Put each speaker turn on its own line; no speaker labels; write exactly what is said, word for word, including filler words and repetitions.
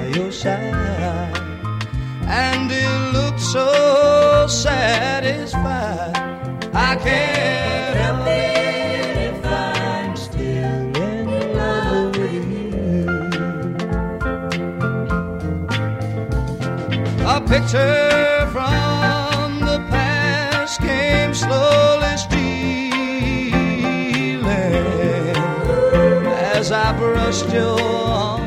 your side, and you look so satisfied. I can't help it if I'm still in love with you. A picture from the past came slowly stealing as I brushed your arm